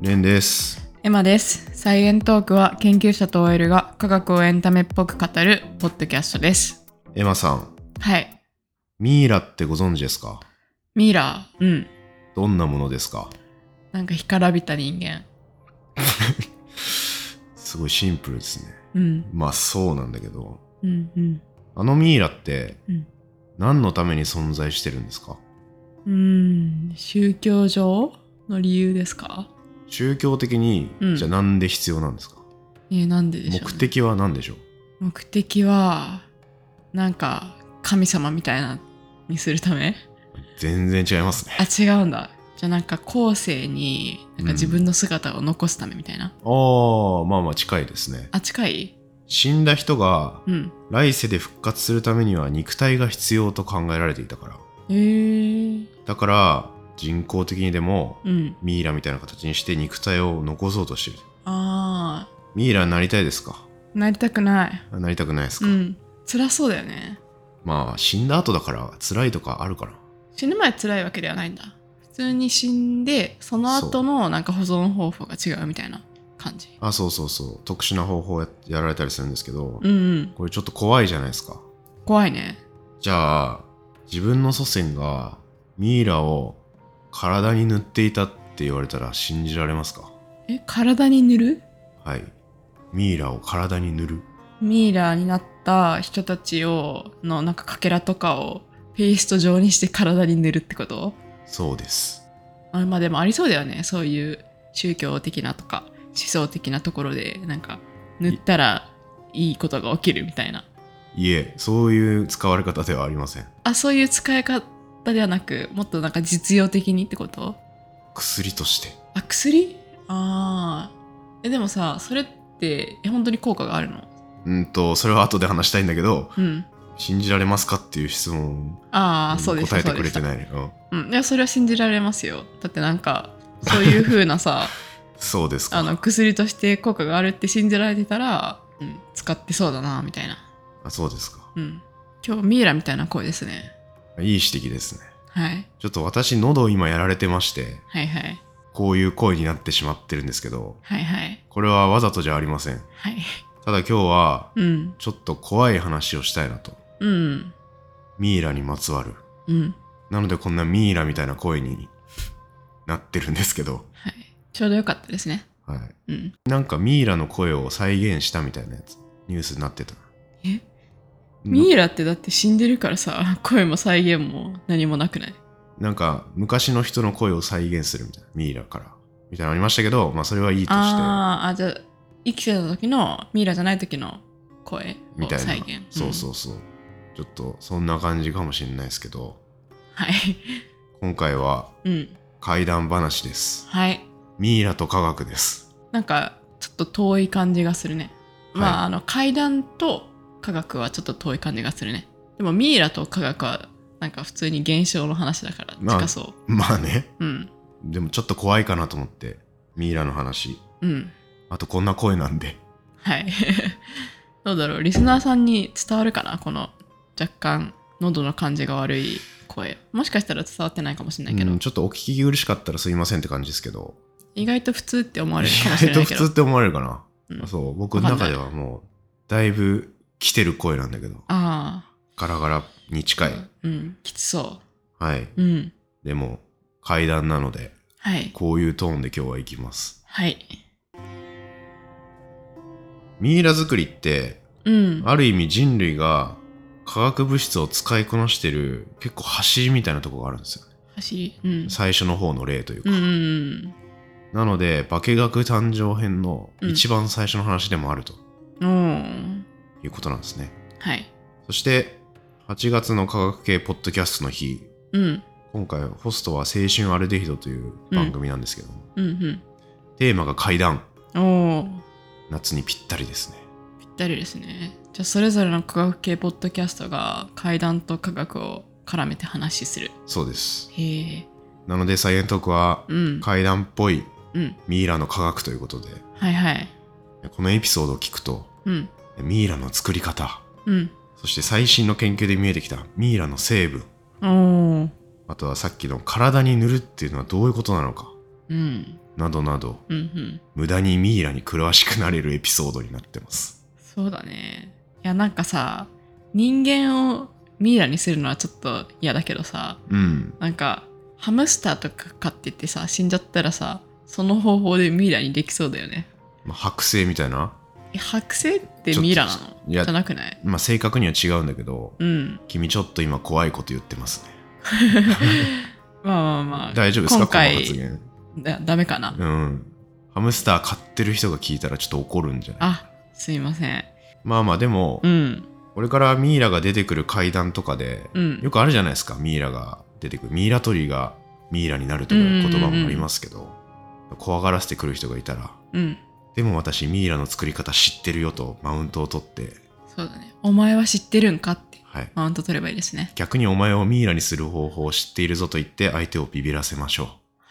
レンです。 エマです。サイエントークは研究者と OL が科学をエンタメっぽく語るポッドキャストです。 エマさん、 はい。 ミイラってご存知ですか？ ミイラ、 どんなものですか？ なんか干からびた人間。 すごいシンプルですね。まあそうなんだけど、あのミイラって、何のために存在してるんですか？ 宗教上の理由ですか？ 宗教的に、じゃあなんで必要なんですか？ なんででしょうね。 目的は何でしょう？ 目的は、なんか神様みたいなにするため？ 全然違いますね。 あ、違うんだ。じゃあなんか後世になんか自分の姿を残すためみたいな。 まあまあ近いですね。 あ、近い？ 死んだ人が、来世で復活するためには肉体が必要と考えられていたから。だから人工的にでも、ミイラみたいな形にして肉体を残そうとしてる。ミイラになりたいですか？ なりたくない。 なりたくないですか？ 辛そうだよね。 まあ死んだ後だから辛いとかあるかな。 死ぬ前辛いわけではないんだ。普通に死んでその後のなんか保存方法が違うみたいな感じ。 そう特殊な方法やられたりするんですけど、これちょっと怖いじゃないですか。 怖いね。 じゃあ自分の祖先がミイラを体に塗っていたって言われたら信じられますか？ 体に塗る？ はい。ミイラを体に塗る。 ミイラになった人たちのなんかかけらとかをペースト状にして体に塗るってこと？ そうです。 まあでもありそうだよね。そういう宗教的なとか思想的なところでなんか塗ったらいいことが起きるみたいな。 いえ、そういう使われ方ではありません。 そういう使い方ではなく、もっとなんか実用的にってこと？ 薬として。 薬？でもさ、それって本当に効果があるの？ それは後で話したいんだけど、信じられますかっていう質問そうです。 答えてくれてないね。 いや、それは信じられますよ。だってなんかそういう風なさそうですか。 薬として効果があるって信じられてたら、使ってそうだなみたいな。 そうですか。 今日ミイラみたいな声ですね。 いい指摘ですね。 はい。 ちょっと私喉を今やられてまして、 はいはい。 こういう声になってしまってるんですけど、 はいはい。 これはわざとじゃありません。 はい。 ただ今日は、ちょっと怖い話をしたいなと。ミイラにまつわる。なのでこんなミイラみたいな声になってるんですけど。 はい。ちょうどよかったですね。 はい。なんかミイラの声を再現したみたいなやつ、ニュースになってた。 ミイラってだって死んでるからさ、声も再現も何もなくない？ なんか昔の人の声を再現するみたいな、ミイラからみたいなのありましたけど、まあそれはいいとして。 じゃあ生きてた時のミイラじゃない時の声を再現。 そう。ちょっとそんな感じかもしれないですけど。 はい。 今回は怪談話です。 はい。 ミイラと科学です。 なんかちょっと遠い感じがするね。怪談と科学はちょっと遠い感じがするね。でもミイラと科学はなんか普通に現象の話だから近そう。 まあね。でもちょっと怖いかなと思って、ミイラの話。あとこんな声なんで。 はい。どうだろう、リスナーさんに伝わるかな、この若干喉の感じが悪い声。もしかしたら伝わってないかもしれないけど。 ちょっとお聞き苦しかったらすいませんって感じですけど。 意外と普通って思われるかもしれないけど。 意外と普通って思われるかな。そう、僕の中ではもうだいぶ来てる声なんだけど。ガラガラに近い。 きつそう。 はい。でも怪談なので、こういうトーンで今日は行きます。 はい。 ミイラ作りって、ある意味人類が化学物質を使いこなしてる結構走りみたいなところがあるんですよね。 走り、 最初の方の例というか。なので化学誕生編の一番最初の話でもあると、いうことなんですね。 はい。そして8月の科学系ポッドキャストの日、今回ホストは青春アルデヒドという番組なんですけども、テーマが怪談。夏にぴったりですね。 ぴったりですね。じゃあそれぞれの科学系ポッドキャストが怪談と科学を絡めて話する。 そうです。 へえ。 なのでサイエントークは怪談っぽいミイラの科学ということで、このエピソードを聞くと、ミイラの作り方、そして最新の研究で見えてきたミイラの成分、あとはさっきの体に塗るっていうのはどういうことなのか、 などなど、無駄にミイラに詳しくなれるエピソードになってます。 そうだね。いやなんかさ、人間をミイラにするのはちょっと嫌だけどさ、なんかハムスターとか飼っててさ、死んじゃったらさ、その方法でミイラにできそうだよね。 剥製みたいな。 剥製ってミイラなのじゃなくない？ 正確には違うんだけど、君ちょっと今怖いこと言ってますね。 まあ大丈夫ですか、この発言。 ダメかな。 ハムスター飼ってる人が聞いたらちょっと怒るんじゃない？ すいません。 でも、これからミイラが出てくる怪談とかで、よくあるじゃないですか。ミイラが出てくる、ミイラ取りがミイラになるという言葉もありますけど、怖がらせてくる人がいたら、でも私ミイラの作り方知ってるよとマウントを取って、 そうだね、お前は知ってるんかって、マウント取ればいいですね。 逆にお前をミイラにする方法を知っているぞと言って相手をビビらせましょう。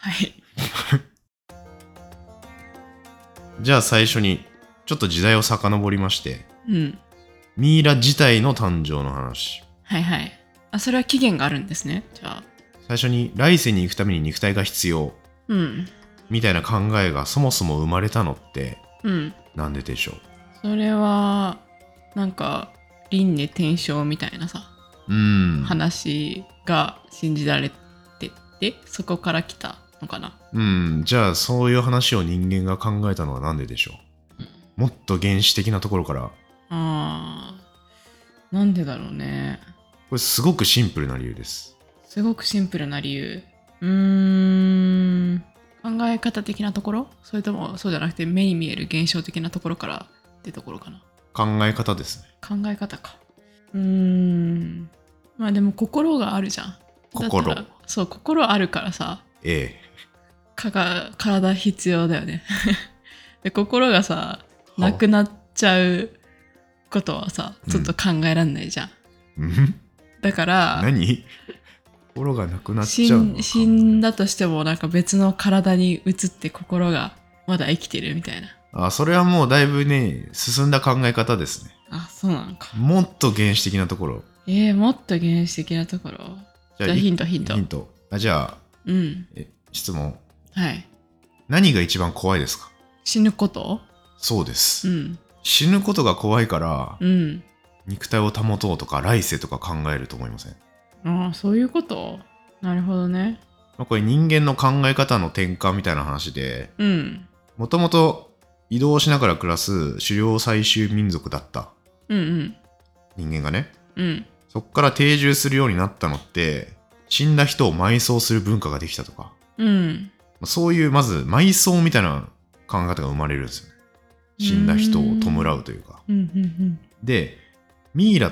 じゃあ最初にちょっと時代を遡りまして、ミイラ自体の誕生の話。 それは起源があるんですね。じゃあ最初に来世に行くために肉体が必要、みたいな考えがそもそも生まれたのって、なんででしょう？ それはなんか輪廻転生みたいなさ、話が信じられてて、そこから来たのかな。 じゃあそういう話を人間が考えたのはなんででしょう？もっと原始的なところから。 なんでだろうね。 これすごくシンプルな理由です。 すごくシンプルな理由。考え方的なところ？それともそうじゃなくて目に見える現象的なところからってところかな。 考え方ですね。 考え方か。でも心があるじゃん。そう、心あるからさ。体必要だよね。で、心がさ、なくなっちゃうことはさ、ちょっと考えらんないじゃん。だから、 心がなくなっちゃうの？ 死んだとしてもなんか別の体に移って心がまだ生きてるみたいな。 それはもうだいぶね、進んだ考え方ですね。 そうなのか。 もっと原始的なところ。 もっと原始的なところ。じゃあヒント。 じゃあ、質問。 はい。 何が一番怖いですか？ 死ぬこと？ そうです。死ぬことが怖いから、肉体を保とうとか来世とか考えると思いません？ そういうこと？なるほどね。 これ人間の考え方の転換みたいな話で、もともと移動しながら暮らす狩猟採集民族だった、人間がね、そっから定住するようになったのって死んだ人を埋葬する文化ができたとか、そういうまず埋葬みたいな考え方が生まれるんですよね。死んだ人を弔うというか。でミイラって、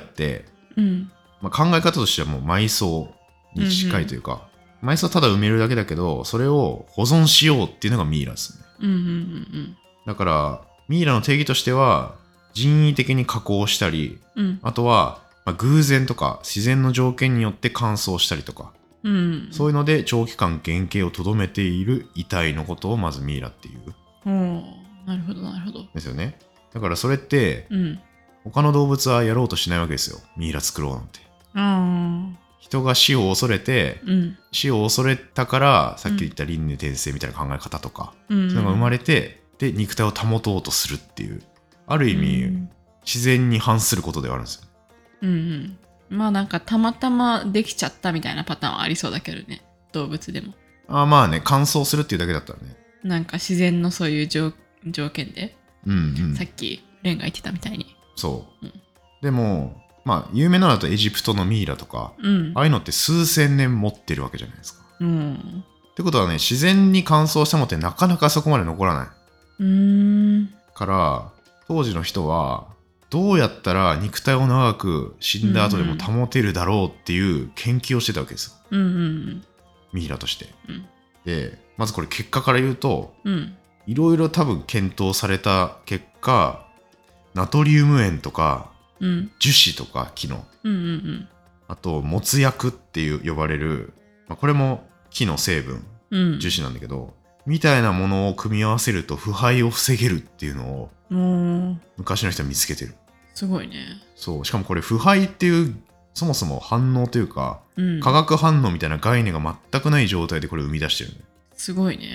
考え方としてはもう埋葬に近いというか、埋葬ただ埋めるだけだけどそれを保存しようっていうのがミイラですね。だからミイラの定義としては人為的に加工したり、あとは、偶然とか自然の条件によって乾燥したりとか、そういうので長期間原型をとどめている遺体のことをまずミイラっていう。 なるほどですよね。だからそれって、他の動物はやろうとしないわけですよ。ミイラ作ろうなんて。人が死を恐れて、死を恐れたからさっき言った輪廻転生みたいな考え方とか、そういうのが生まれて、で肉体を保とうとするっていう、ある意味、自然に反することではあるんですよ。 なんかたまたまできちゃったみたいなパターンはありそうだけどね、動物でも。 乾燥するっていうだけだったらね。 なんか自然のそういう条件で、さっきレンが言ってたみたいに。 そう。でも有名なのだとエジプトのミイラとか、ああいうのって数千年持ってるわけじゃないですか。ってことはね、自然に乾燥したものってなかなかそこまで残らない。から当時の人はどうやったら肉体を長く死んだ後でも保てるだろうっていう研究をしてたわけですよ。ミイラとして。でまずこれ結果から言うと、いろいろ多分検討された結果、ナトリウム塩とか、樹脂とか木の、あと没薬っていう呼ばれる、これも木の成分、樹脂なんだけど、みたいなものを組み合わせると腐敗を防げるっていうのを昔の人は見つけてる。 すごいね。 そう、しかもこれ腐敗っていうそもそも反応というか、化学反応みたいな概念が全くない状態でこれ生み出してるね。 すごいね。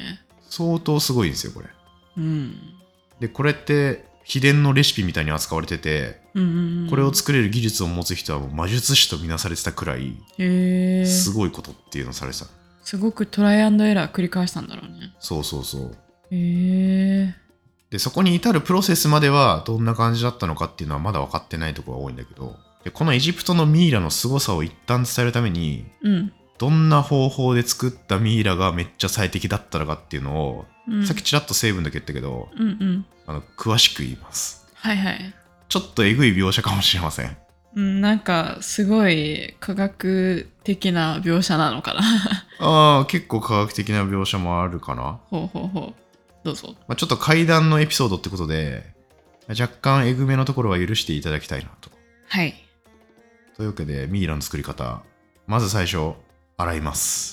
相当すごいんですよこれ。 うん。 でこれって秘伝のレシピみたいに扱われてて、これを作れる技術を持つ人はもう魔術師とみなされてたくらいすごいことっていうのをされてた。 すごくトライアンドエラー繰り返したんだろうね。 そうそうそう。 へえ。 でそこに至るプロセスまではどんな感じだったのかっていうのはまだ分かってないところが多いんだけど、でこのエジプトのミイラの凄さを一旦伝えるために、どんな方法で作ったミイラがめっちゃ最適だったのかっていうのを、さっきちらっと成分だけ言ったけど、詳しく言います。 はいはい。 ちょっとえぐい描写かもしれません。 なんかすごい科学的な描写なのかな。 ああ、結構科学的な描写もあるかな。 ほうほうほう。どうぞ。 ちょっと怪談のエピソードってことで、若干えぐめのところは許していただきたいなと。 はい。 というわけで、ミイラの作り方。まず最初、洗います。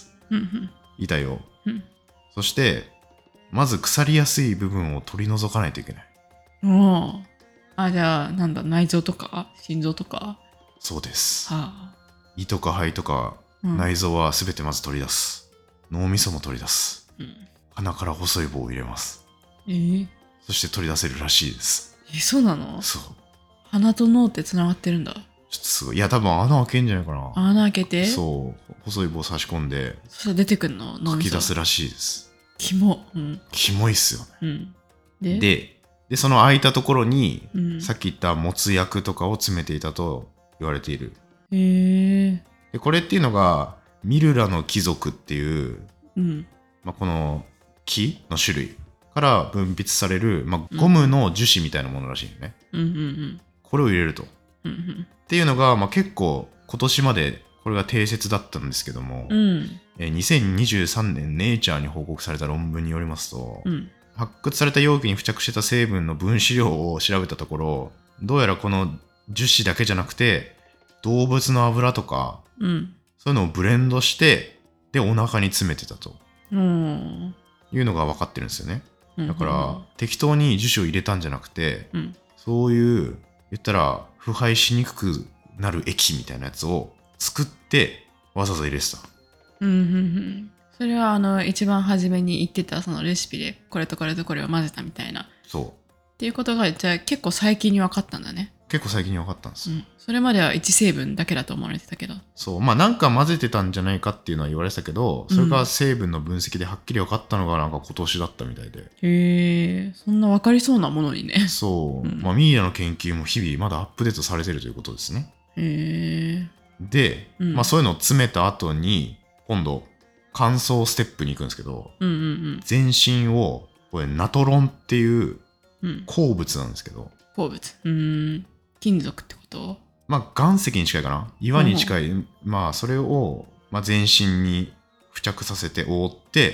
遺体を。そして、まず腐りやすい部分を取り除かないといけない。 じゃあ、なんだ、内臓とか心臓とか。 そうです。胃とか肺とか、内臓はすべてまず取り出す。脳みそも取り出す。鼻から細い棒を入れます。そして取り出せるらしいです。 そうなの？ そう。 鼻と脳ってつながってるんだ。 ちょっとすごい。いや、多分穴開けんじゃないかな。 穴開けて？ そう。細い棒差し込んで。 そしたら出てくんの？ 書き出すらしいです。 キモ。 キモいっすよね。で、その空いたところに、さっき言ったもつ薬とかを詰めていたと言われている。でこれっていうのが、ミルラの貴族っていう、この木の種類から分泌される、ゴムの樹脂みたいなものらしいよね。これを入れると。っていうのが、結構今年までこれが定説だったんですけども、2023年ネイチャーに報告された論文によりますと、発掘された容器に付着してた成分の分子量を調べたところ、どうやらこの樹脂だけじゃなくて動物の油とか、そういうのをブレンドしてでお腹に詰めてたと、いうのが分かってるんですよね。だから適当に樹脂を入れたんじゃなくて、そういう言ったら腐敗しにくくなる液みたいなやつを作ってわざわざ入れてた。 それは一番初めに言ってたそのレシピでこれとこれとこれを混ぜたみたいな。 そう。 っていうことがじゃあ結構最近に分かったんだね。 結構最近に分かったんです。 それまでは1成分だけだと思われてたけど。 そう。なんか混ぜてたんじゃないかっていうのは言われてたけど、それが成分の分析ではっきり分かったのがなんか今年だったみたいで。 へえ、そんな分かりそうなものにね。 そう。ミイラの研究も日々まだアップデートされてるということですね。 へえ。 で、そういうのを詰めた後に、今度、乾燥ステップに行くんですけど、全身を、これナトロンっていう鉱物なんですけど。 鉱物。金属ってこと？ 岩石に近いかな。岩に近い。それを、全身に付着させて覆って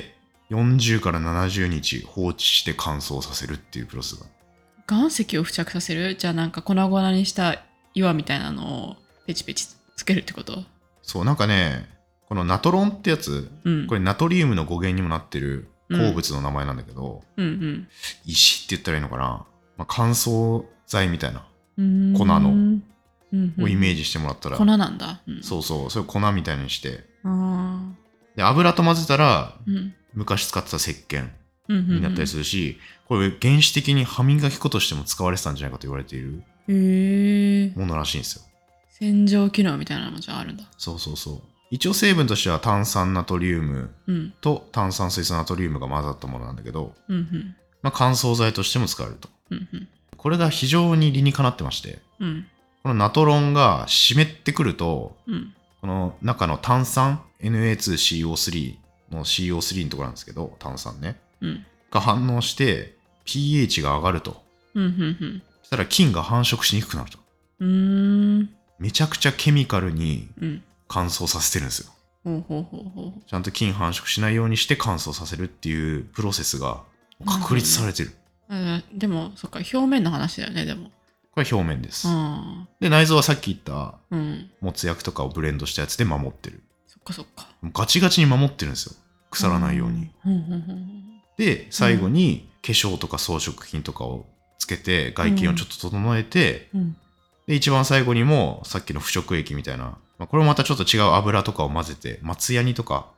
、40から70日放置して乾燥させるっていうプロセスが。 岩石を付着させる？じゃあなんか粉々にした岩みたいなのをペチペチつけるってこと？ そう、なんかね、このナトロンってやつ、これナトリウムの語源にもなってる鉱物の名前なんだけど、石って言ったらいいのかな。乾燥剤みたいな粉のをイメージしてもらったら、 粉なんだ。 そうそう、それを粉みたいにして、で油と混ぜたら、昔使ってた石鹸になったりするし、これ原始的に歯磨き粉としても使われてたんじゃないかと言われているものらしいんですよ。 洗浄機能みたいなのもじゃああるんだ。 そうそうそう。一応成分としては炭酸ナトリウムと炭酸水素ナトリウムが混ざったものなんだけど、乾燥剤としても使われると。これが非常に理にかなってまして、このナトロンが湿ってくると、この中の炭酸 Na2CO3 の CO3 のところなんですけど、炭酸ね、が反応して pH が上がると。そしたら菌が繁殖しにくくなると。めちゃくちゃケミカルに乾燥させてるんですよ。ちゃんと菌繁殖しないようにして乾燥させるっていうプロセスが確立されてる。 でもそっか、表面の話だよね。でもこれ表面です。で内臓はさっき言ったもつ薬とかをブレンドしたやつで守ってる。 そっかそっか。 ガチガチに守ってるんですよ、腐らないように。で最後に化粧とか装飾品とかをつけて外見をちょっと整えて、で一番最後にもさっきの腐食液みたいな、これもまたちょっと違う油とかを混ぜて、松ヤニとか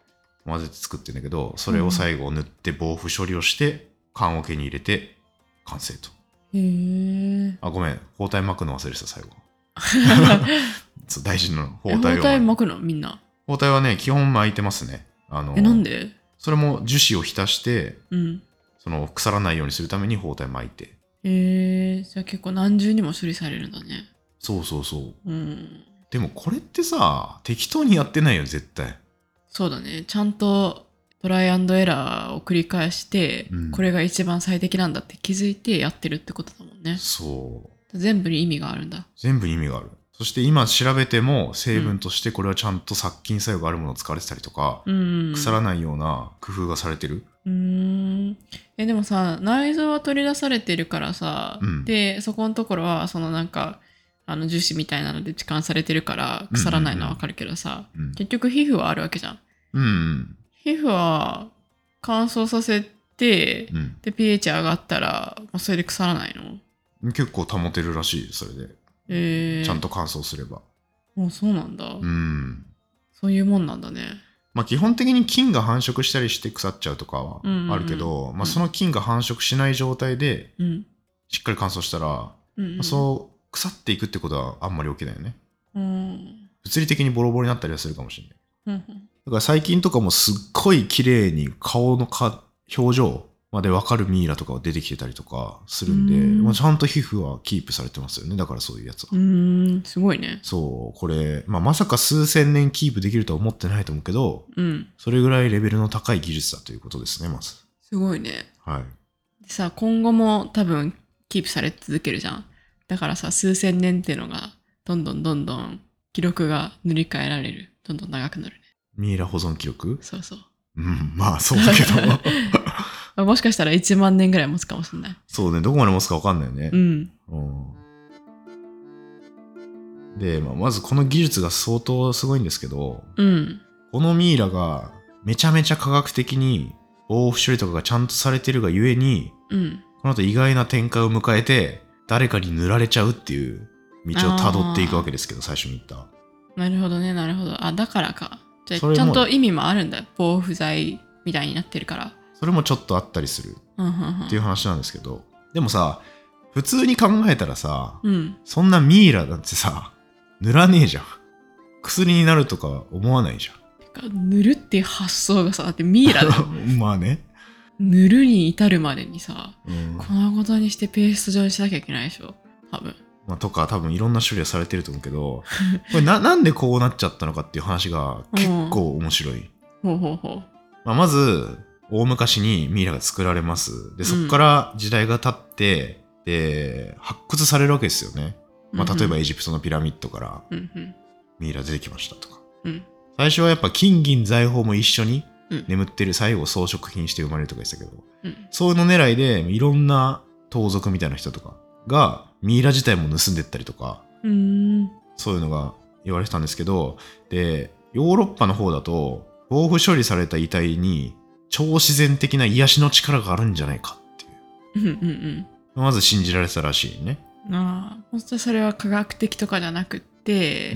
混ぜて作ってるんだけど、それを最後塗って防腐処理をして缶桶に入れて完成と。 へえ。 あ、ごめん、包帯巻くの忘れてた最後。そう、大事な包帯を。 包帯巻くのみんな。 包帯はね、基本巻いてますね。 なんで？ それも樹脂を浸して、 うん、 その腐らないようにするために包帯巻いて。 じゃあ結構何重にも処理されるんだね。 そうそうそう。 うん。 でもこれってさ、適当にやってないよ、絶対。 そうだね。ちゃんとトライアンドエラーを繰り返して、これが一番最適なんだって気づいてやってるってことだもんね。 そう。 全部に意味があるんだ。 全部に意味がある。そして今調べても成分としてこれはちゃんと殺菌作用があるものを使われてたりとか、腐らないような工夫がされてる。 でもさ、内臓は取り出されてるからさ、でそこのところはそのなんか樹脂みたいなので置換されてるから腐らないのはわかるけどさ、結局皮膚はあるわけじゃん。皮膚は乾燥させて、で pH 上がったら、それで腐らないの？ 結構保てるらしい、それで。ちゃんと乾燥すれば。 もうそうなんだ。そういうもんなんだね。 まあ基本的に菌が繁殖したりして腐っちゃうとかはあるけど、まあその菌が繁殖しない状態でしっかり乾燥したら、そう腐っていくってことはあんまり起きないよね。物理的にボロボロになったりはするかもしれない。だから最近とかもすっごい綺麗に顔の表情まで分かるミイラとかが出てきてたりとかするんで、まあ、ちゃんと皮膚はキープされてますよね。だからそういうやつは。 すごいね。 そう、これ、まあ、まさか数千年キープできるとは思ってないと思うけど、それぐらいレベルの高い技術だということですね、まず。 すごいね。 はい。 でさ、今後も多分キープされ続けるじゃん。だからさ、数千年っていうのがどんどん記録が塗り替えられる。どんどん長くなるね。 ミイラ保存記録？ そうそう。 まあそうだけど。もしかしたら1万年ぐらい持つかもしれない。 そうね、どこまで持つか分かんないよね。で、まずこの技術が相当すごいんですけど、このミイラがめちゃめちゃ科学的に防腐処理とかがちゃんとされてるがゆえに、この後意外な展開を迎えて誰かに塗られちゃうっていう道を辿っていくわけですけど、最初に言った。 なるほどね、なるほど。あ、だからか。じゃあちゃんと意味もあるんだよ。防腐剤みたいになってるから。 それもちょっとあったりするっていう話なんですけど、でもさ、普通に考えたらさ、そんなミイラなんてさ、塗らねえじゃん。薬になるとか思わないじゃん。塗るっていう発想がさ、だってミイラだよ。 まあね。 塗るに至るまでにさ、粉々にしてペースト状にしなきゃいけないでしょ、多分。 まあ、とか多分いろんな処理はされてると思うけど、これなんでこうなっちゃったのかっていう話が結構面白い。まず大昔にミイラが作られます。でそこから時代が経って、で発掘されるわけですよね。まあ、例えばエジプトのピラミッドからミイラ出てきましたとか、最初はやっぱ金銀財宝も一緒に眠ってる、最後装飾品して生まれるとか言ってたけど、そういうの狙いでいろんな盗賊みたいな人とかがミイラ自体も盗んでったりとか、そういうのが言われてたんですけど、でヨーロッパの方だと防腐処理された遺体に超自然的な癒しの力があるんじゃないかっていう、まず信じられてたらしいね。 本当にそれは科学的とかじゃなくって、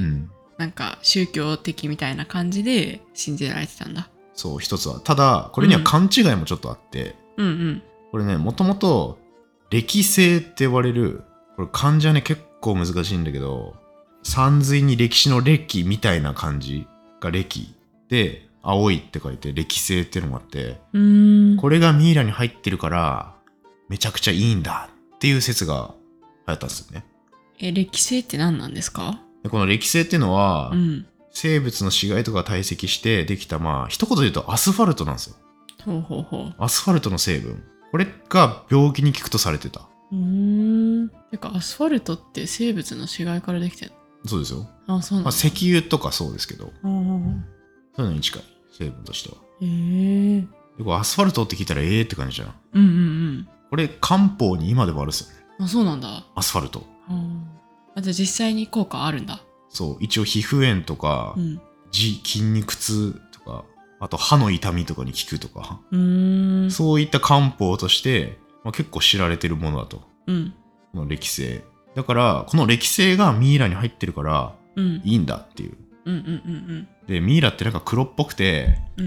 なんか宗教的みたいな感じで信じられてたんだ。 そう、一つは。ただこれには勘違いもちょっとあって、これね、もともと歴世って呼ばれる、これ漢字はね結構難しいんだけど、山水に歴史の歴みたいな漢字が歴で、青いって書いて歴世っていうのがあって、これがミイラに入ってるからめちゃくちゃいいんだっていう説が流行ったんですよね。 歴世って何なんですか？ でこの歴世っていうのは、生物の死骸とか堆積してできた、まあ一言で言うとアスファルトなんですよ。アスファルトの成分、これが病気に効くとされてた。 てかアスファルトって生物の死骸からできてるの？ そうですよ。 そうなんだ。 まあ、石油とかそうですけど、そういうのに近い、成分としては。でこれアスファルトって聞いたらって感じじゃん。これ漢方に今でもあるっすよね。 そうなんだ。 アスファルト。 じゃあ実際に効果あるんだ。 そう、一応皮膚炎とか、筋肉痛とか、あと歯の痛みとかに効くとか、そういった漢方として、結構知られてるものだと。この歴世だから、この歴世がミイラに入ってるからいいんだっていう。でミイラってなんか黒っぽくて、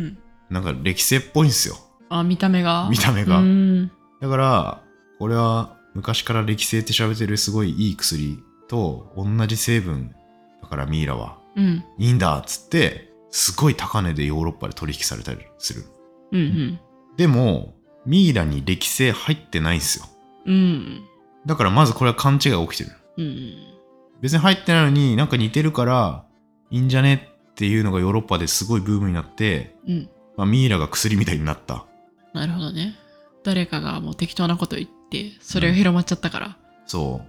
なんか歴世っぽいんですよ。 見た目が。 だからこれは昔から歴世って喋ってるすごいいい薬と同じ成分だからミイラは、いいんだっつってすごい高値でヨーロッパで取引されたりする。でもミイラに歴世入ってないんですよ。だからまずこれは勘違いが起きてる。別に入ってないのになんか似てるからいいんじゃねっていうのがヨーロッパですごいブームになって、ミイラが薬みたいになった。 なるほどね。誰かがもう適当なこと言ってそれが広まっちゃったから。 そう。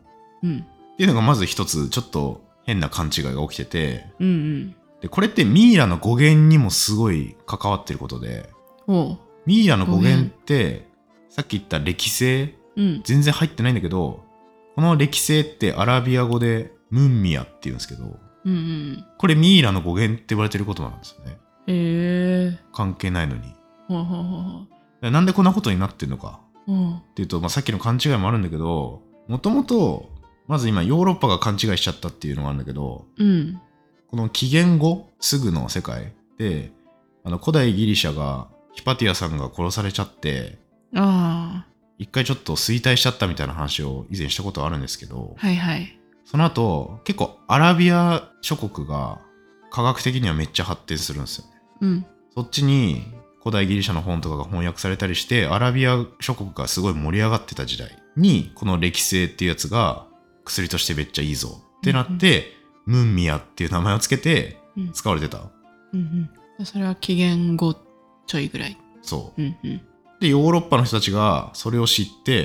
っていうのがまず一つちょっと変な勘違いが起きてて、でこれってミイラの語源にもすごい関わってることで、ミイラの語源ってさっき言った歴世、全然入ってないんだけど、この歴世ってアラビア語でムンミヤって言うんですけど、これミイラの語源って言われてることなんですよね。関係ないのに。なんでこんなことになってんのかっていうと、さっきの勘違いもあるんだけど、もともとまず今ヨーロッパが勘違いしちゃったっていうのがあるんだけど、この紀元後すぐの世界で古代ギリシャがヒパティアさんが殺されちゃって、一回ちょっと衰退しちゃったみたいな話を以前したことあるんですけど、その後結構アラビア諸国が科学的にはめっちゃ発展するんですよね。そっちに古代ギリシャの本とかが翻訳されたりして、アラビア諸国がすごい盛り上がってた時代にこの歴世っていうやつが薬としてめっちゃいいぞってなって、ムンミヤっていう名前をつけて使われてた。 それは紀元後ちょいぐらい。 そう。でヨーロッパの人たちがそれを知って、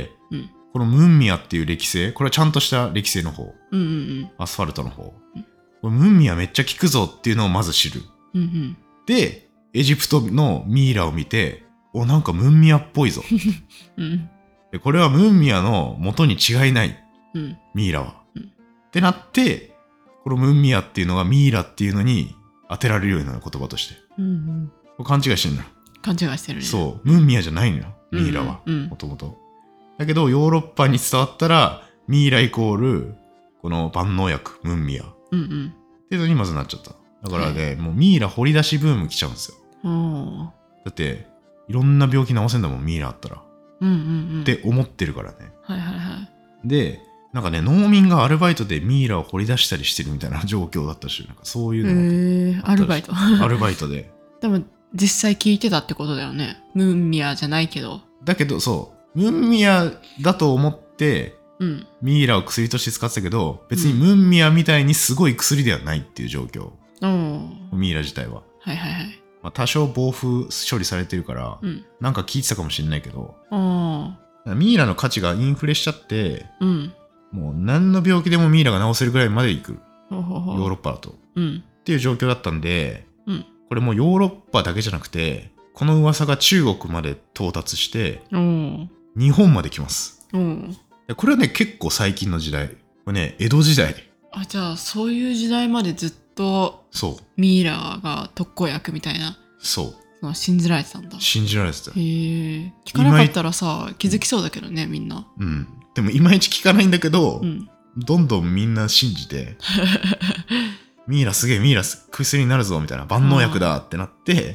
このムンミヤっていう歴世、これはちゃんとした歴世の方、アスファルトの方、これムンミヤめっちゃ効くぞっていうのをまず知る。でエジプトのミイラを見て、なんかムンミヤっぽいぞ。でこれはムンミヤの元に違いない、ミイラは。ってなって、このムンミヤっていうのがミイラっていうのに当てられるようになる言葉として。これ勘違いしてるんだよ。 勘違いしてるね。 そう。ムンミヤじゃないのよ、ミイラは。もともと。だけどヨーロッパに伝わったら、ミイライコール、この万能薬、ムンミヤ。っていうのにまずなっちゃった。だからね、もうミイラ掘り出しブーム来ちゃうんですよ。だっていろんな病気治せんだもん、ミイラあったら、って思ってるからね。でなんかね、農民がアルバイトでミイラを掘り出したりしてるみたいな状況だったし、なんかそういうのがアルバイトアルバイトででも実際聞いてたってことだよね。ムンミヤじゃないけど。 だけどそうムンミヤだと思ってミイラを薬として使ってたけど、別にムンミヤみたいにすごい薬ではないっていう状況。ミイラ自体は多少防腐処理されてるから、なんか効いてたかもしれないけど、ミイラの価値がインフレしちゃって、もう何の病気でもミイラが治せるぐらいまでいく、ヨーロッパだと、っていう状況だったんで、これもうヨーロッパだけじゃなくて、この噂が中国まで到達して、日本まで来ます。これはね結構最近の時代。これね江戸時代。 じゃあそういう時代までずっとミイラが特効薬みたいな。信じられてたんだ。信じられてた。聞かなかったらさ気づきそうだけどね、みんな。 でもいまいち聞かないんだけど、どんどんみんな信じてミイラすげえ、ミイラ薬になるぞみたいな、万能薬だってなって、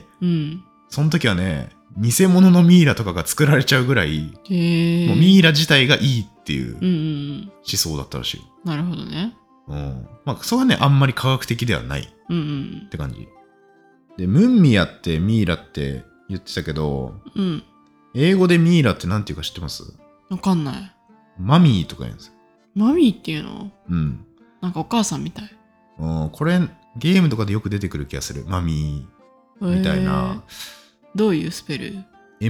その時はね偽物のミイラとかが作られちゃうぐらい、もうミイラ自体がいいっていう思想だったらしいよ。 なるほどね。 それはねあんまり科学的ではないって感じで、ムンミヤってミイラって言ってたけど、英語でミイラってなんていうか知ってます？ わかんない。 マミーとか言うんですよ。 マミーっていうの？なんかお母さんみたい。 これゲームとかでよく出てくる気がする。マミーみたいな。 どういうスペル？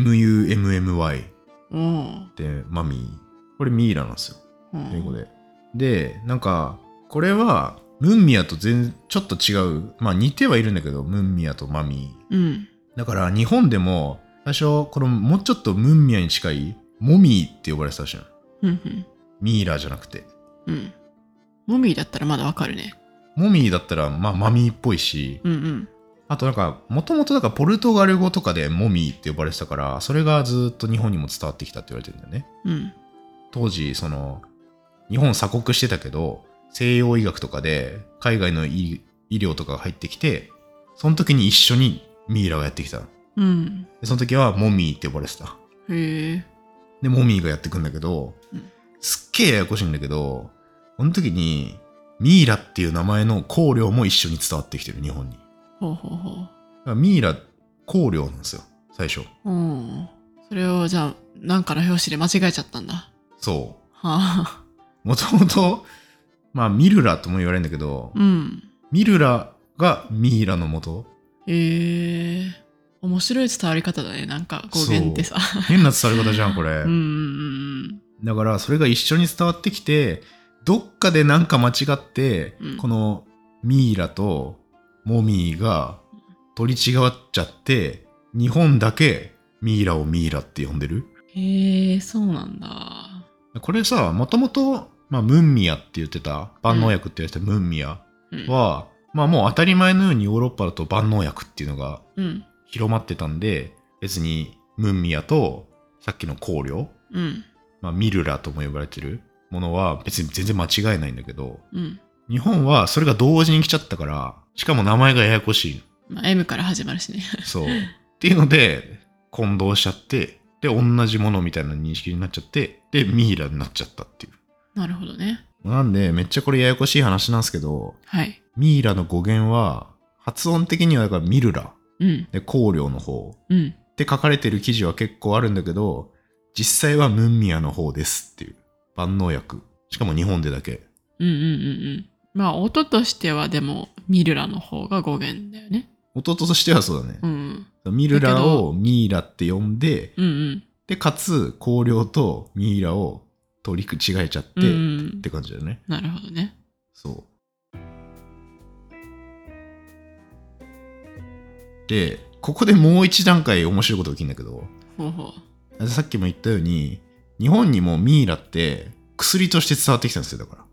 MUMMY でマミー。これミイラなんですよ、英語で。でなんかこれはムンミヤとちょっと違う、似てはいるんだけど、ムンミヤとマミー、だから日本でも最初このもうちょっとムンミヤに近いモミーって呼ばれてたし、ミイラじゃなくて、 モミーだったらまだわかるね。 モミーだったらマミーっぽいし、あとなんかもともとポルトガル語とかでモミーって呼ばれてたから、それがずっと日本にも伝わってきたって言われてるんだよね。当時その日本鎖国してたけど、西洋医学とかで海外の医療とかが入ってきて、その時に一緒にミイラがやってきた。 うん、 でその時はモミーって呼ばれてた。 へえ。 でモミーがやってくんだけど、すっげえややこしいんだけど、この時にミイラっていう名前の香料も一緒に伝わってきてる、日本に。 ほうほうほう。だからミイラ香料なんですよ、最初。 それをじゃあなんかの表紙で間違えちゃったんだ。 そう。 はあ。 もともとまあミルラとも言われるんだけど、ミルラがミイラの元。 へえ。面白い伝わり方だね、なんか語源ってさ。 変な伝わり方じゃんこれ。だからそれが一緒に伝わってきて、どっかでなんか間違って、このミイラとモミーが取り違っちゃって、日本だけミイラをミイラって呼んでる。 へえ、そうなんだ。 これさ、もともとムンミヤって言ってた、万能薬って言われてたムンミヤは、まあもう当たり前のようにヨーロッパだと万能薬っていうのが広まってたんで、別にムンミヤとさっきの香料、ミルラとも呼ばれてるものは別に全然間違いないんだけど、日本はそれが同時に来ちゃったから、しかも名前がややこしい。 M から始まるしね。 そう。っていうので、混同しちゃって、で、同じものみたいな認識になっちゃって、で、ミイラになっちゃったっていう。 なるほどね。 なんで、めっちゃこれややこしい話なんですけど、 はい。 ミイラの語源は、発音的にはだからミルラ。で、香料の方。って書かれてる記事は結構あるんだけど、実際はムンミヤの方ですっていう。万能薬。しかも日本でだけ。 まあ、音としてはでも、ミルラの方が語源だよね。 音としてはそうだね。ミルラをミイラって呼んで、で、かつ、香料とミイラを取り違えちゃって、って感じだよね。 なるほどね。 そう。で、ここでもう一段階面白いことが起きるんだけど、さっきも言ったように、日本にもミイラって薬として伝わってきたんですよ、だから。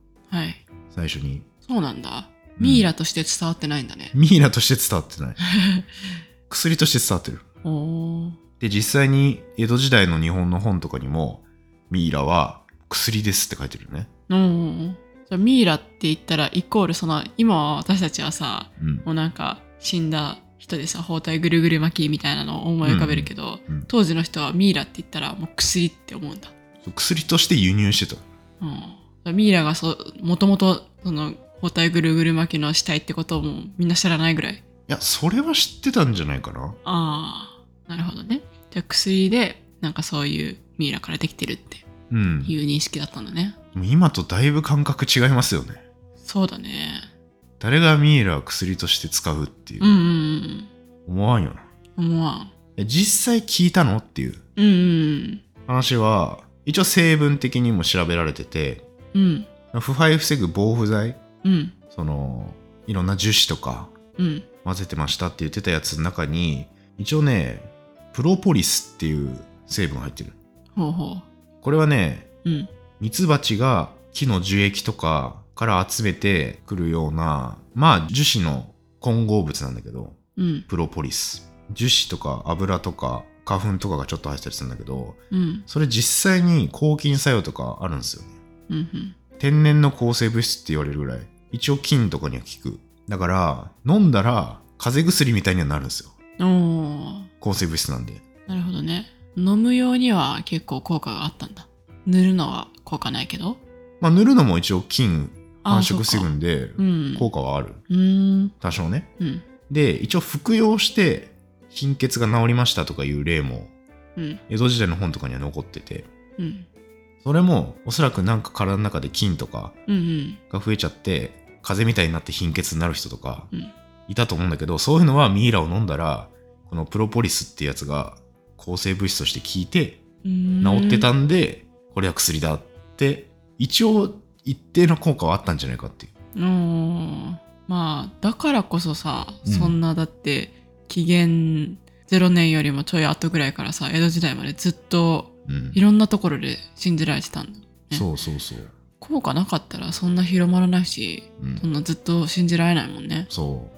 はい。 最初に。 そうなんだ。ミイラとして伝わってないんだね。 ミイラとして伝わってない。薬として伝わってる。で、実際に江戸時代の日本の本とかにも、ミイラは薬ですって書いてるよね。 ミイラって言ったらイコールその、今私たちはさ、もうなんか死んだ人でさ、包帯ぐるぐる巻きみたいなのを思い浮かべるけど、当時の人はミイラって言ったらもう薬って思うんだ。 薬として輸入してた。ミイラがもともとその包帯ぐるぐる巻きの死体ってことをもうみんな知らないぐらい。いや、それは知ってたんじゃないかな。 なるほどね。じゃあ薬でなんかそういうミイラからできてるっていう認識だったんだね。 今とだいぶ感覚違いますよね。 そうだね。 誰がミイラを薬として使うっていう。思わんよな。 思わん。 実際聞いたのっていう話は、一応成分的にも調べられてて、腐敗防ぐ防腐剤、そのいろんな樹脂とか混ぜてましたって言ってたやつの中に、一応ね、プロポリスっていう成分が入ってる。これはね、ミツバチが木の樹液とかから集めてくるような、まあ樹脂の混合物なんだけど、プロポリス。樹脂とか油とか花粉とかがちょっと入ってたりするんだけど、それ実際に抗菌作用とかあるんですよね。天然の抗生物質って言われるぐらい、一応菌とかには効く。だから飲んだら風邪薬みたいにはなるんですよ。抗生物質なんで。 なるほどね。飲む用には結構効果があったんだ。塗るのは効果ないけど。 塗るのも一応菌繁殖防ぐんで効果はある。多少ね。で、一応服用して貧血が治りましたとかいう例も江戸時代の本とかには残ってて、それもおそらくなんか体の中で菌とかが増えちゃって風邪みたいになって貧血になる人とかいたと思うんだけど、そういうのはミイラを飲んだらこのプロポリスってやつが抗生物質として効いて治ってたんで、これは薬だって一応一定の効果はあったんじゃないかっていう。 まあだからこそさ、そんなだって紀元0年よりもちょい後ぐらいからさ、江戸時代までずっといろんなところで信じられてたんだ、ね。 そうそうそう。 効果なかったらそんな広まらないし、そんなずっと信じられないもんね。 そう。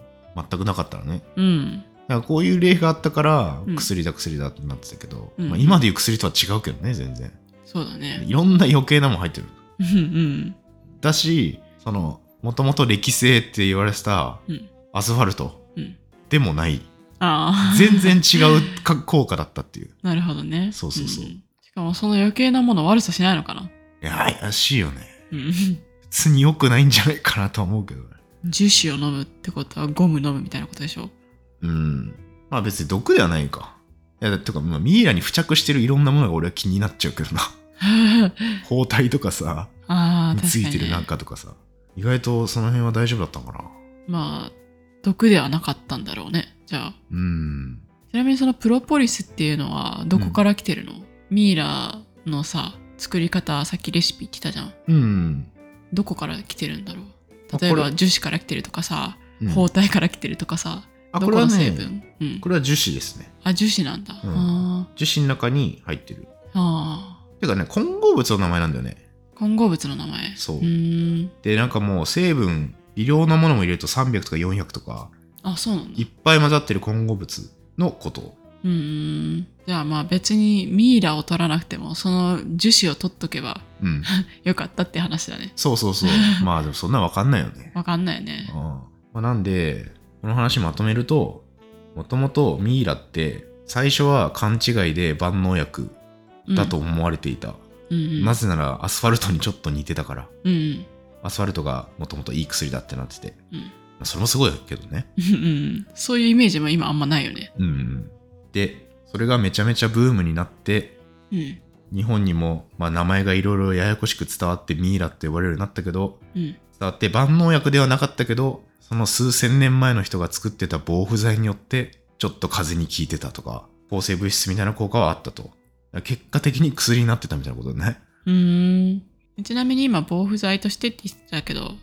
全くなかったらね。だからこういう例があったから薬だ薬だってなってたけど、今でいう薬とは違うけどね、全然。 そうだね。 いろんな余計なもん入ってる。だし、そのもともと歴性って言われてたアスファルトでもない全然違う効果だったっていう。 なるほどね。 そうそうそう。 しかもその余計なもの悪さしないのかな。 いや、怪しいよね。普通に良くないんじゃないかなと思うけどね。 樹脂を飲むってことはゴム飲むみたいなことでしょ。 まあ別に毒ではないか。いや、てか、ミイラに付着してるいろんなものが俺は気になっちゃうけどな。包帯とかさ、についてるなんかとかさ、意外とその辺は大丈夫だったのかな。 まあ、毒ではなかったんだろうね、じゃあ。ちなみにそのプロポリスっていうのはどこから来てるの？ミイラのさ、作り方、さっきレシピ言ってたじゃん。どこから来てるんだろう。例えば樹脂から来てるとかさ、包帯から来てるとかさ、どこの成分？ これは樹脂ですね。 樹脂なんだ。 樹脂の中に入ってる。てかね、混合物の名前なんだよね。 混合物の名前。 そう。で、なんかもう成分、微量なものも入れると300とか400とか、 そうなんだ。 いっぱい混ざってる混合物のこと。 じゃあまあ別にミイラを取らなくてもその樹脂を取っとけば、よかったって話だね。 そうそうそう。まあでもそんな分かんないよね。 分かんないよね。 なんでこの話まとめると、もともとミイラって最初は勘違いで万能薬だと思われていた。なぜならアスファルトにちょっと似てたから。アスファルトがもともといい薬だってなってて。それもすごいけどね。 そういうイメージも今あんまないよね。 で、それがめちゃめちゃブームになって、日本にも、名前がいろいろややこしく伝わってミイラって呼ばれるようになったけど、伝わって万能薬ではなかったけど、その数千年前の人が作ってた防腐剤によってちょっと風邪に効いてたとか、抗生物質みたいな効果はあったと。結果的に薬になってたみたいなことだね。 ちなみに今防腐剤としてって言ってたけど、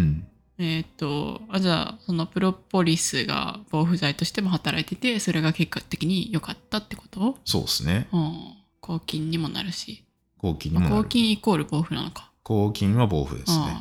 じゃあそのプロポリスが防腐剤としても働いてて、それが結果的に良かったってこと？ そうですね。 抗菌にもなるし。 抗菌にもなる。 抗菌イコール防腐なのか。 抗菌は防腐ですね。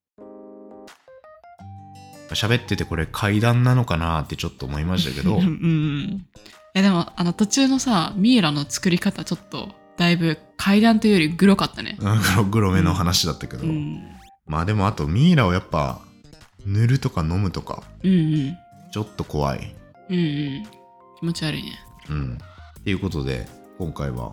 喋っててこれ怪談なのかなってちょっと思いましたけど。 でも途中のさ、ミイラの作り方ちょっとだいぶ怪談というよりグロかったね。 グロめの話だったけど。まあでもあとミイラをやっぱ塗るとか飲むとか、ちょっと怖い。 気持ち悪いね。 っていうことで今回は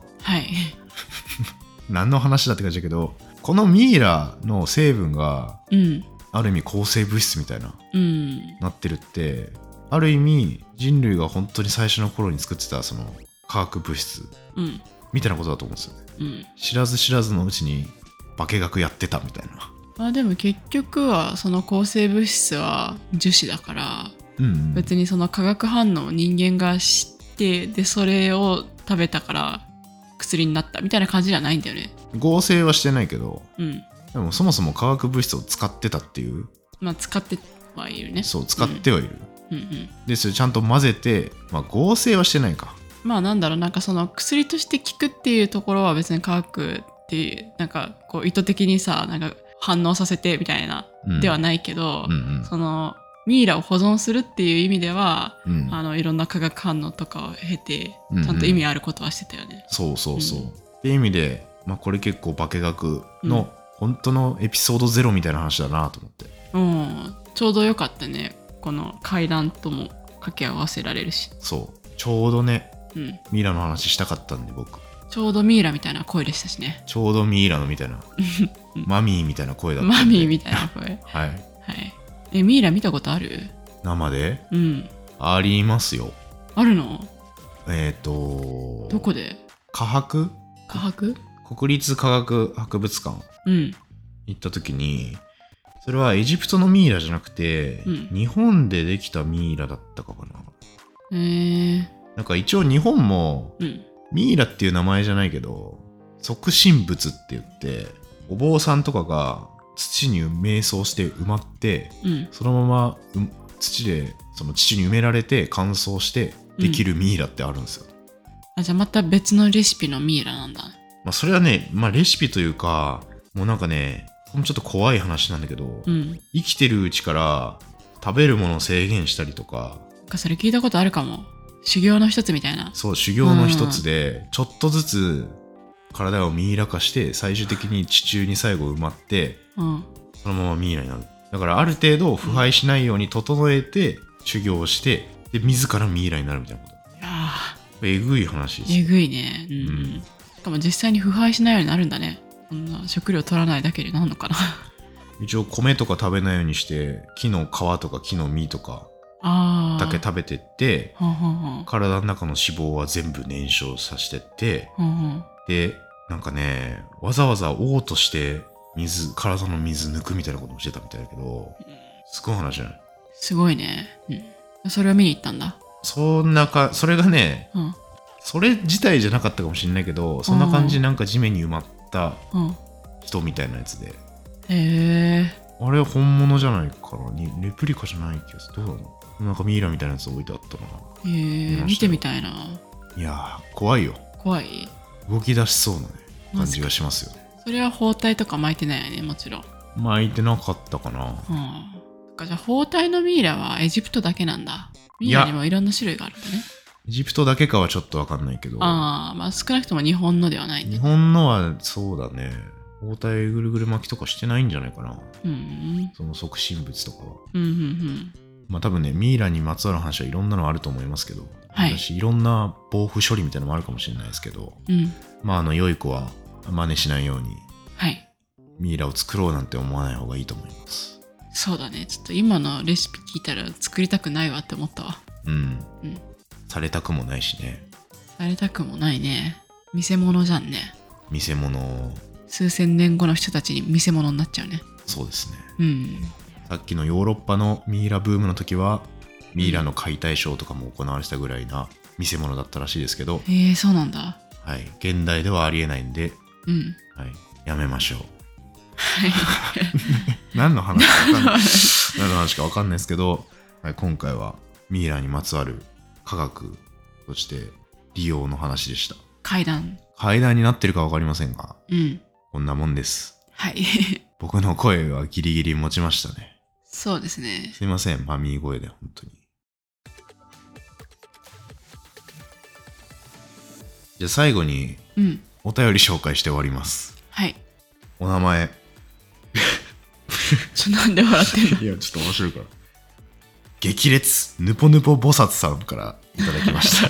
何の話だって感じだけど、このミイラの成分がある意味抗生物質みたいな、なってるって、ある意味人類が本当に最初の頃に作ってたその化学物質、みたいなことだと思うんですよね。知らず知らずのうちに化学やってたみたいな。 でも結局はその抗生物質は樹脂だから、別にその化学反応を人間が知って、でそれを食べたから薬になったみたいな感じじゃないんだよね。 合成はしてないけど、でもそもそも化学物質を使ってたっていう。 使ってはいるね。 そう、使ってはいる。でそれちゃんと混ぜて、合成はしてないか。 なんだろう、なんかその薬として効くっていうところは別に化学っていう、なんかこう意図的にさ、なんか反応させてみたいな、ではないけど、そのミイラを保存するっていう意味では、いろんな化学反応とかを経て、ちゃんと意味あることはしてたよね。 そうそうそう。っていう意味で、これ結構化学の本当のエピソード0みたいな話だなと思って。 ちょうどよかったね。この階段とも掛け合わせられるし。 そう。ちょうどね、ミイラの話したかったんで僕。 ちょうどミイラみたいな声でしたしね。 ちょうどミイラのみたいな。マミーみたいな声だった。 マミーみたいな声。 はい。 ミイラ見たことある？ 生で？ありますよ。 あるの？ どこで？ 科博？国立科学博物館行った時に、それはエジプトのミイラじゃなくて、日本でできたミイラだったかな。なんか一応日本も、ミイラっていう名前じゃないけど、即身仏って言って、お坊さんとかが土に瞑想して埋まって、そのまま土でその土に埋められて乾燥してできるミイラってあるんですよ。 じゃあまた別のレシピのミイラなんだ。 それはね、レシピというか、もうなんかね、ちょっと怖い話なんだけど、生きてるうちから食べるものを制限したりとか。 それ聞いたことあるかも。修行の一つみたいな。 そう、修行の一つで、ちょっとずつ体をミイラ化して、最終的に地中に最後埋まって、そのままミイラになる。だからある程度腐敗しないように整えて修行して、 で自らミイラになるみたいなこと。 いやえぐい話です。 えぐいね。しかも実際に腐敗しないようになるんだね。そんな食料取らないだけでなんのかな。 一応米とか食べないようにして木の皮とか木の実とかだけ食べてって、体の中の脂肪は全部燃焼させてって、でなんかねわざわざ嘔吐して体の水抜くみたいなこともしてたみたいだけど、すごい話じゃない？ すごいね。それを見に行ったんだ。 それがね、それ自体じゃなかったかもしれないけど、そんな感じでなんか地面に埋まった人みたいなやつで、 へえ。 あれ本物じゃないかな、レプリカじゃない気がする。どうなの？なんかミイラみたいなやつ置いてあったな。 見てみたいな。 いやー怖いよ。 怖い。 動き出しそうなね感じがしますよ。 それは包帯とか巻いてないよね、もちろん。 巻いてなかったかな。 じゃあ包帯のミイラはエジプトだけなんだ。ミイラにもいろんな種類があるんだね。 エジプトだけかはちょっと分かんないけど。 まあ少なくとも日本のではない、 ね。日本のはそうだね。包帯ぐるぐる巻きとかしてないんじゃないかな。その即身仏とかは。まあ多分ね、ミイラにまつわる話はいろんなのあると思いますけど、私いろんな防腐処理みたいなのもあるかもしれないですけど、まあ良い子は真似しないように、ミイラを作ろうなんて思わない方がいいと思います。 そうだね。ちょっと今のレシピ聞いたら作りたくないわって思ったわ。 されたくもないしね。 されたくもないね。見せ物じゃんね。 見せ物。 数千年後の人たちに見せ物になっちゃうね。 そうですね。さっきのヨーロッパのミイラブームの時はミイラの解体ショーとかも行われてたぐらいな見せ物だったらしいですけど、 そうなんだ。 はい、現代ではありえないんで、はい、やめましょう。何の話か分かんないですけど、はい、今回はミイラにまつわる科学そして利用の話でした。階段になってるか分かりませんが、こんなもんです。 はい。 僕の声はギリギリ持ちましたね。 そうですね。 すいません、マミー声で本当に。じゃあ最後にお便り紹介して終わります。 はい。 お名前。 なんで笑ってるの？ いや、ちょっと面白いから。激烈ぬぽぬぽ菩薩さんからいただきました。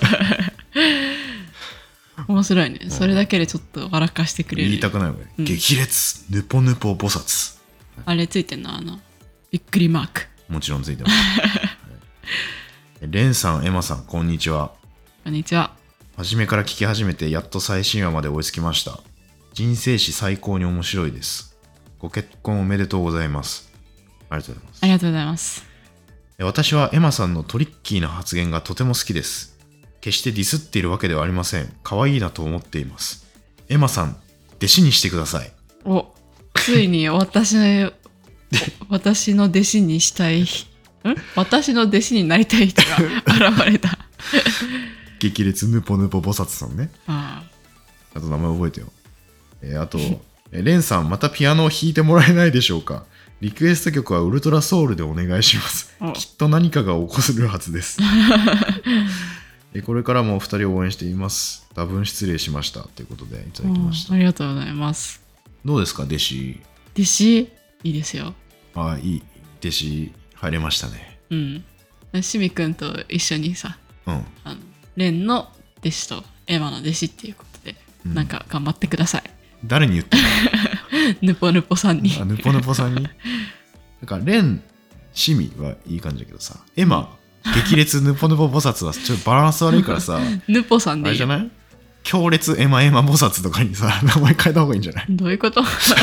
面白いね。それだけでちょっと笑かしてくれる、ね。 言いたくないわね。激烈ぬぽぬぽ菩薩。 あれついてんの？びっくりマーク。 もちろんついてます。レンさん、エマさん、こんにちは。 こんにちは。 初めから聞き始めてやっと最新話まで追いつきました。人生史最高に面白いです。ご結婚おめでとうございます。ありがとうございます。 ありがとうございます。 私はエマさんのトリッキーな発言がとても好きです。決してディスっているわけではありません。可愛いなと思っています。エマさん、弟子にしてください。 ついに私の弟子にしたい私の弟子になりたい人が現れた。 激烈ぬぽぬぽ菩薩さんね。あと名前覚えてよ。あとレンさん、またピアノを弾いてもらえないでしょうか。リクエスト曲はウルトラソウルでお願いします。きっと何かが起こるはずです。これからもお二人を応援しています。多分失礼しましたということでいただきました。 ありがとうございます。 どうですか、弟子。 弟子いいですよ。 いい弟子入れましたね。 しみくんと一緒にさ、レンの弟子とエマの弟子っていうことで、なんか頑張ってください。 誰に言ってるの？ぬぽぬぽさんに。 ぬぽぬぽさんに。なんかレン、シミはいい感じだけどさ、エマ、激烈ぬぽぬぽ菩薩はちょっとバランス悪いからさ、 ぬぽさんでいい。 あれじゃない？強烈エマエマ菩薩とかにさ、名前変えた方がいいんじゃない？ どういうこと？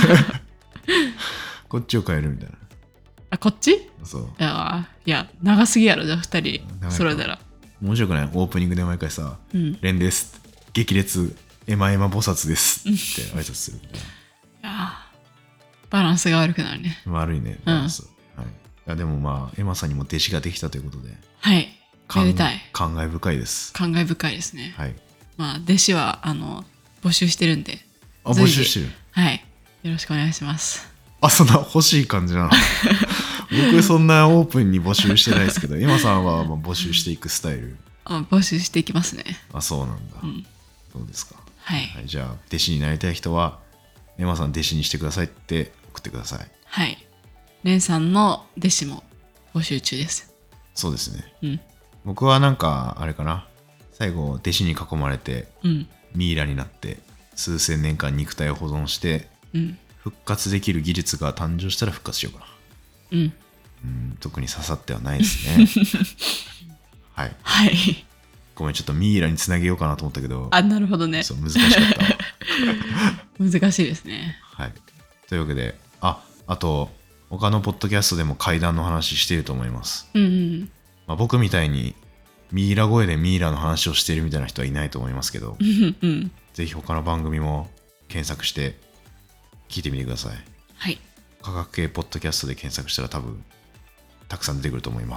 こっちを変えるみたいな。 こっち？ そう。 いや、長すぎやろ、じゃあ2人それたら。 面白くない？オープニングで毎回さ、レンです。激烈エマエマ菩薩ですって挨拶するみたいな。いやバランスが悪くなるね。 悪いね、バランス。でもまあ、エマさんにも弟子ができたということで。 はい。めでたい。 感慨深いです。 感慨深いですね。 はい。 まあ、弟子は、募集してるんで。 募集してる？ はい。よろしくお願いします。 そんな欲しい感じなの？僕そんなオープンに募集してないですけど、エマさんは募集していくスタイル。 募集していきますね。 そうなんだ。そうですか。 はい。 じゃあ、弟子になりたい人は、エマさん弟子にしてくださいって送ってください。 はい。レンさんの弟子も募集中です。 そうですね。 僕はなんかあれかな、最後弟子に囲まれて、ミイラになって数千年間肉体を保存して、復活できる技術が誕生したら復活しようかな。特に刺さってはないですね。はい。 はい。 ごめん、ちょっとミイラにつなげようかなと思ったけど。 なるほどね。 そう、難しかったわ。 難しいですね。 はい。というわけで、あと、他のポッドキャストでも怪談の話していると思います。僕みたいにミイラ声でミイラの話をしているみたいな人はいないと思いますけど、ぜひ他の番組も検索して聞いてみてください。 はい。 科学系ポッドキャストで検索したら多分たくさん出てくると思います。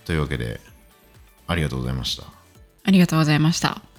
はい。 というわけで、ありがとうございました。 ありがとうございました。